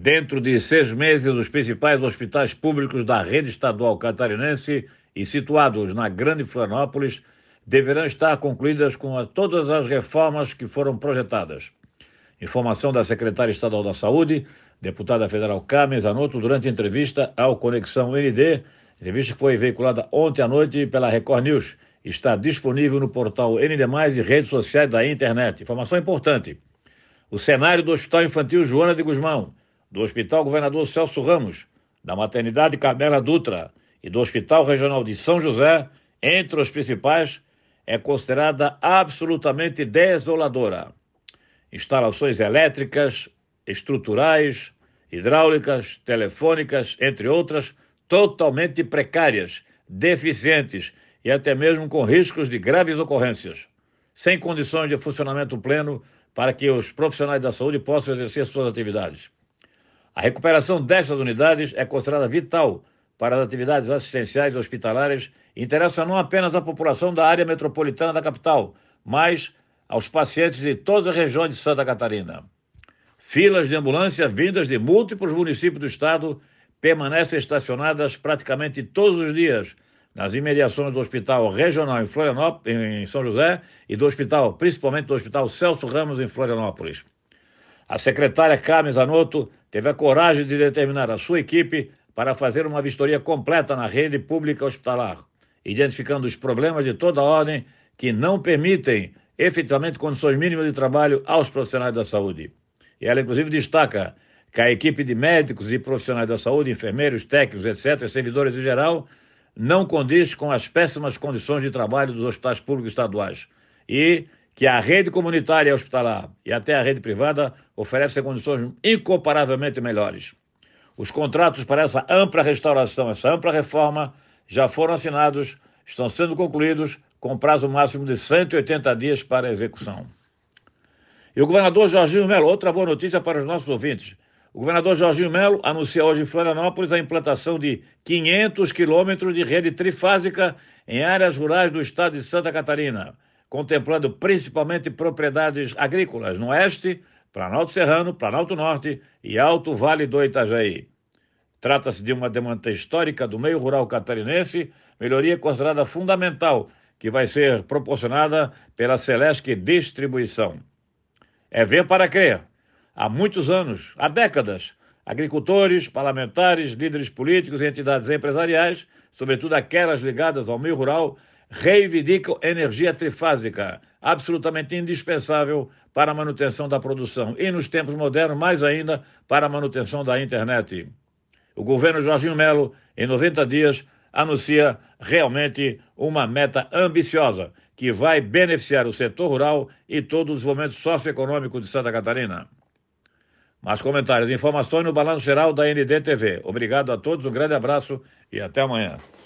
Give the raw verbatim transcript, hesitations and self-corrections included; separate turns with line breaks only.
Dentro de seis meses, os principais hospitais públicos da rede estadual catarinense e situados na Grande Florianópolis deverão estar concluídas com a, todas as reformas que foram projetadas. Informação da secretária estadual da Saúde, deputada federal Carmen Zanotto, durante entrevista ao Conexão N D, entrevista que foi veiculada ontem à noite pela Record News. Está disponível no portal N D mais, e redes sociais da internet. Informação importante: o cenário do Hospital Infantil Joana de Guzmão, do Hospital Governador Celso Ramos, da Maternidade Carmela Dutra e do Hospital Regional de São José, entre os principais, é considerada absolutamente desoladora. Instalações elétricas, estruturais, hidráulicas, telefônicas, entre outras, totalmente precárias, deficientes e até mesmo com riscos de graves ocorrências, sem condições de funcionamento pleno para que os profissionais da saúde possam exercer suas atividades. A recuperação destas unidades é considerada vital para as atividades assistenciais e hospitalares e interessa não apenas à população da área metropolitana da capital, mas aos pacientes de todas as regiões de Santa Catarina. Filas de ambulância vindas de múltiplos municípios do estado permanecem estacionadas praticamente todos os dias nas imediações do Hospital Regional em Florianópolis, em São José, e do hospital, principalmente do Hospital Celso Ramos em Florianópolis. A secretária Carmen Zanotto teve a coragem de determinar a sua equipe para fazer uma vistoria completa na rede pública hospitalar, identificando os problemas de toda a ordem que não permitem efetivamente condições mínimas de trabalho aos profissionais da saúde. E ela, inclusive, destaca que a equipe de médicos e profissionais da saúde, enfermeiros, técnicos, etcétera, servidores em geral, não condiz com as péssimas condições de trabalho dos hospitais públicos estaduais e que a rede comunitária hospitalar e até a rede privada oferecem condições incomparavelmente melhores. Os contratos para essa ampla restauração, essa ampla reforma, já foram assinados, estão sendo concluídos com prazo máximo de cento e oitenta dias para execução. E o governador Jorginho Melo, outra boa notícia para os nossos ouvintes. O governador Jorginho Melo anuncia hoje em Florianópolis a implantação de quinhentos quilômetros de rede trifásica em áreas rurais do estado de Santa Catarina, contemplando principalmente propriedades agrícolas no oeste, Planalto Serrano, Planalto Norte e Alto Vale do Itajaí. Trata-se de uma demanda histórica do meio rural catarinense, melhoria considerada fundamental, que vai ser proporcionada pela Celesc Distribuição. É ver para crer. Há muitos anos, há décadas, agricultores, parlamentares, líderes políticos e entidades empresariais, sobretudo aquelas ligadas ao meio rural, reivindicam energia trifásica, absolutamente indispensável para a manutenção da produção e, nos tempos modernos, mais ainda, para a manutenção da internet. O governo Jorginho Melo, em noventa dias, anuncia realmente uma meta ambiciosa que vai beneficiar o setor rural e todo o desenvolvimento socioeconômico de Santa Catarina. Mais comentários e informações no Balanço Geral da N D T V. Obrigado a todos, um grande abraço e até amanhã.